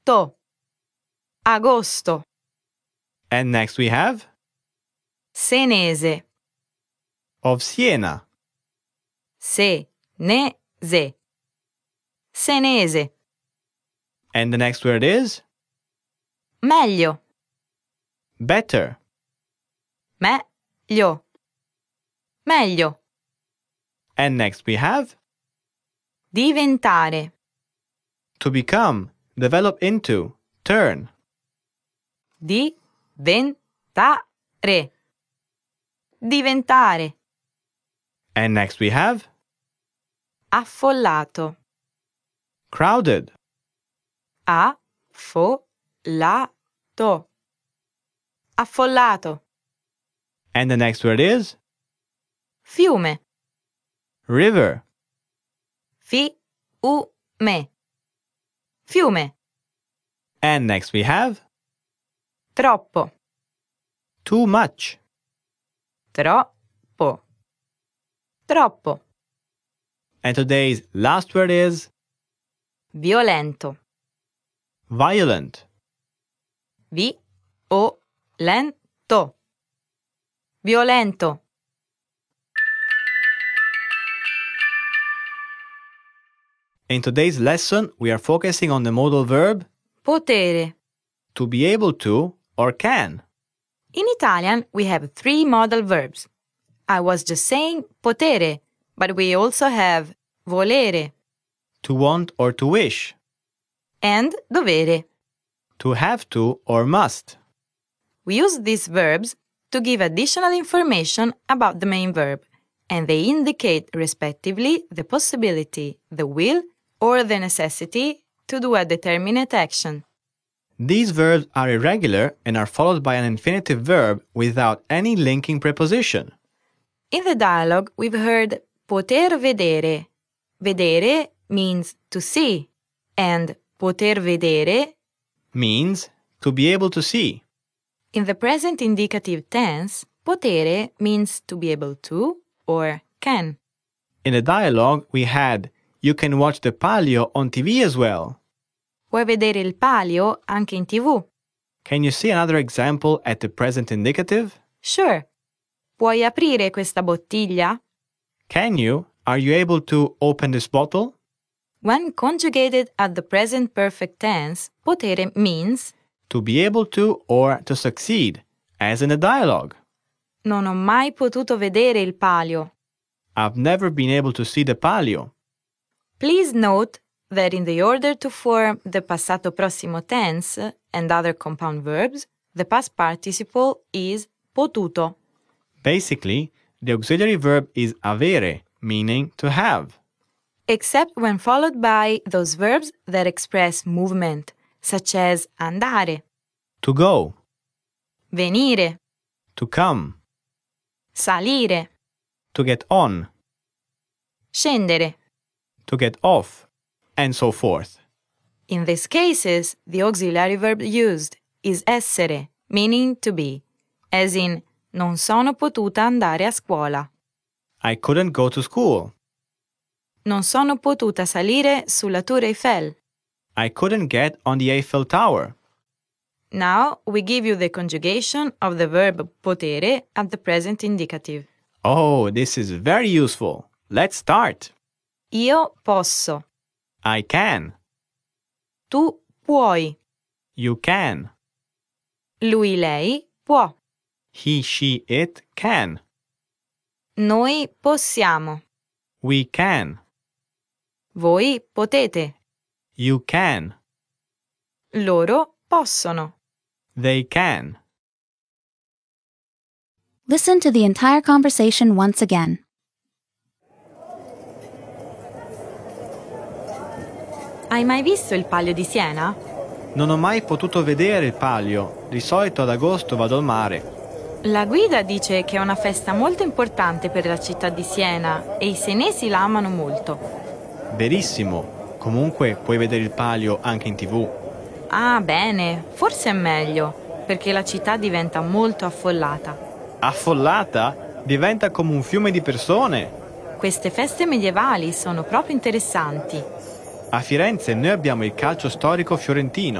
To. Agosto. And next we have Senese. of Siena. Se-ne-se. Senese. And the next word is Meglio. better. Meglio. Meglio. And next we have Diventare. to become, develop into, turn. Diventare. Diventare. And next we have Affollato. crowded. Affollato. Affollato. And the next word is Fiume. river. Fiume. Fiume. And next we have Troppo. too much. Troppo. Troppo. And today's last word is Violento. violent. Violento. Violento. In today's lesson, we are focusing on the modal verb Potere. to be able to or can. In Italian, we have 3 modal verbs. I was just saying potere, but we also have volere To want or to wish. and dovere. To have to or must. We use these verbs to give additional information about the main verb, and they indicate respectively the possibility, the will, or the necessity to do a determinate action. These verbs are irregular and are followed by an infinitive verb without any linking preposition. In the dialogue, we've heard poter vedere. Vedere means to see, and poter vedere. Means to be able to see. In the present indicative tense, potere means to be able to or can. In the dialogue, we had you can watch the palio on TV as well. Puoi vedere il palio anche in TV. Can you see another example at the present indicative? Sure. Puoi aprire questa bottiglia? Can you? Are you able to open this bottle? When conjugated at the present perfect tense, potere means To be able to or to succeed, as in the dialogue. non ho mai potuto vedere il palio. I've never been able to see the palio. Please note that in the order to form the passato prossimo tense and other compound verbs, the past participle is potuto. Basically, the auxiliary verb is avere, meaning to have. Except when followed by those verbs that express movement, such as andare, To go, venire, to come, salire, to get on, scendere. to get off, and so forth. In these cases, the auxiliary verb used is essere, meaning to be, as in non sono potuta andare a scuola. I couldn't go to school. Non sono potuta salire sulla Tour Eiffel. I couldn't get on the Eiffel Tower. Now we give you the conjugation of the verb potere at the present indicative. Oh, this is very useful. Let's start. Io posso. I can. Tu puoi. You can. Lui, lei può. He, she, it can. Noi possiamo. We can. Voi potete. You can. Loro possono. They can. Listen to the entire conversation once again. Hai mai visto il Palio di Siena? Non ho mai potuto vedere il palio. Di solito ad agosto vado al mare. La guida dice che è una festa molto importante per la città di Siena e i senesi la amano molto. Verissimo. Comunque puoi vedere il palio anche in TV. Ah, bene, forse è meglio, perché la città diventa molto affollata. Affollata? Diventa come un fiume di persone. Queste feste medievali sono proprio interessanti. A Firenze noi abbiamo il calcio storico fiorentino.